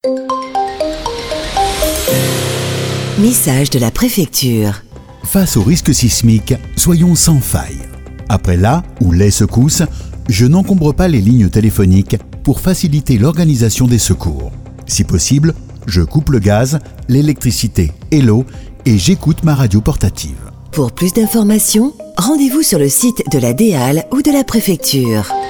Message de la préfecture. Face au risque sismique, soyons sans faille. Après la ou les secousses, je n'encombre pas les lignes téléphoniques pour faciliter l'organisation des secours. Si possible, je coupe le gaz, l'électricité et l'eau et j'écoute ma radio portative. Pour plus d'informations, rendez-vous sur le site de la DEAL ou de la préfecture.